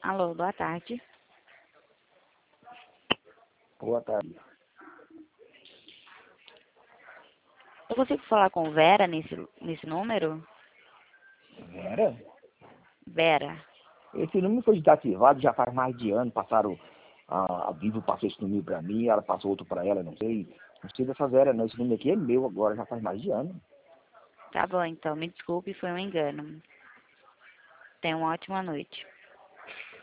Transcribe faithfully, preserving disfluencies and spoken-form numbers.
Alô, boa tarde. Boa tarde. Eu consigo falar com Vera nesse, nesse número? Vera? Vera. Esse número foi desativado já faz mais de ano. Passaram, a, a Vivo passou esse número pra mim, ela passou outro pra ela, não sei. Não sei dessa Vera não, esse número aqui é meu agora, já faz mais de ano. Tá bom, então. Me desculpe, foi um engano. Tenha uma ótima noite.